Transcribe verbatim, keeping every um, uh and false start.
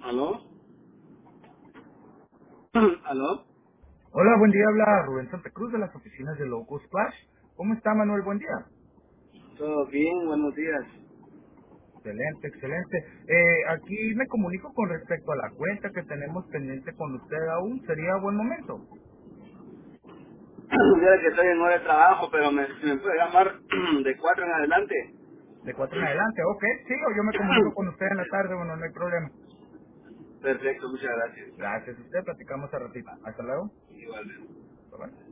¿Aló? ¿Aló? Hola, buen día, habla Rubén Santa Cruz de las oficinas de Loco Splash. ¿Cómo está, Manuel? Buen día. ¿Todo bien? Buenos días. Excelente, excelente. Eh, aquí me comunico con respecto a la cuenta que tenemos pendiente con usted aún. ¿Sería buen momento? Mira que estoy en hora de trabajo, pero me, me puede llamar de cuatro en adelante. De cuatro en adelante. Ok, sí, o yo me comunico con usted en la tarde, bueno, no hay problema. Perfecto, muchas gracias. Gracias a usted, platicamos a ratito. Hasta luego. Igualmente. Bye bye.